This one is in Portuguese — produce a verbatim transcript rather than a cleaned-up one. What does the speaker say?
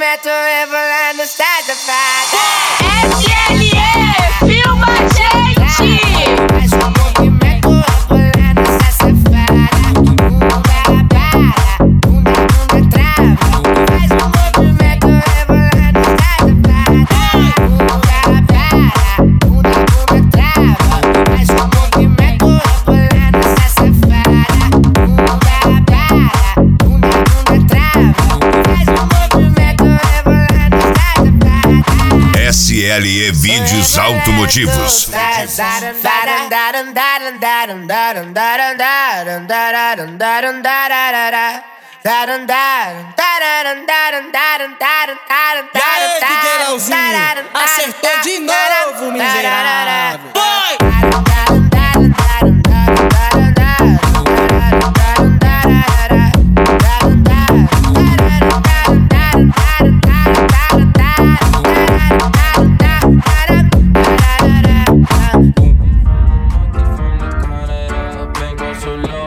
movimento rebolando, sai safada. S L E, filma a gente! Faz o movimento rebolando, sai safada. Bunda para, bunda, bunda trava. Faz o movimento rebolando, sai safada. Bunda para, bunda, bunda trava. Faz o movimento rebolando, sai safada. Bunda para, bunda, bunda trava. Faz o movimento rebolando, sai safada. S L E Vídeos Automotivos. E aí, Figueirãozinho, acertou de novo, miserável.